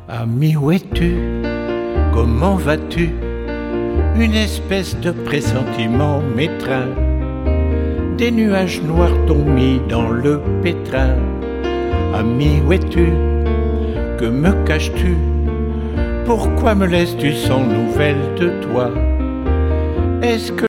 Ami, où es-tu? Comment vas-tu? Une espèce de pressentiment m'étreint. Des nuages noirs t'ont mis dans le pétrin. Ami, où es-tu? Que me caches-tu? Pourquoi me laisses-tu sans nouvelles de toi? Est-ce que